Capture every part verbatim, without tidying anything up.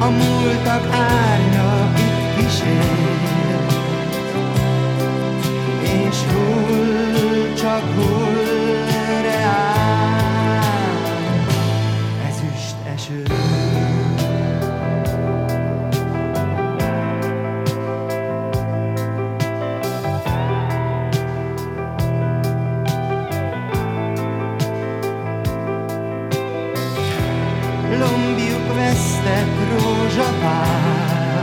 a múltak árnya itt kísér, és hull, csak hull reál ezüst eső. Lombjuk vesztett rózsapár,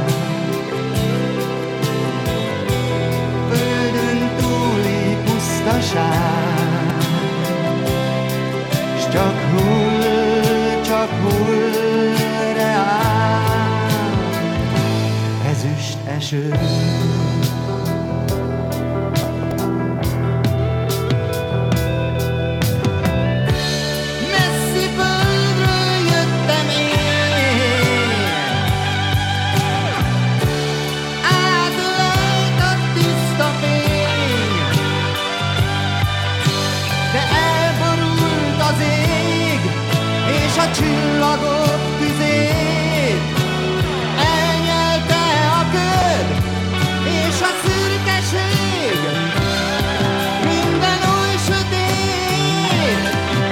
földön túli pusztaság, s csak hull, csak hull reál ezüst eső. A csillagok tüzét elnyelte a köd és a szürkeség, minden oly sötét.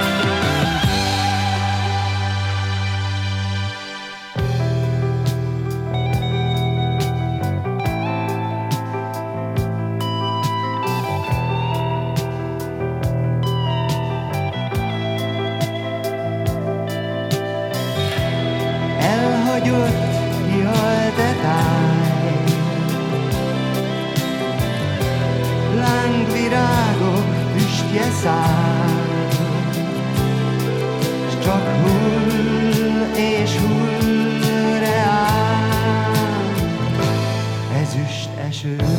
Elhagyott, kihalt e táj, lángvirágok füstje száll, s csak hull és hull reál ezüst eső.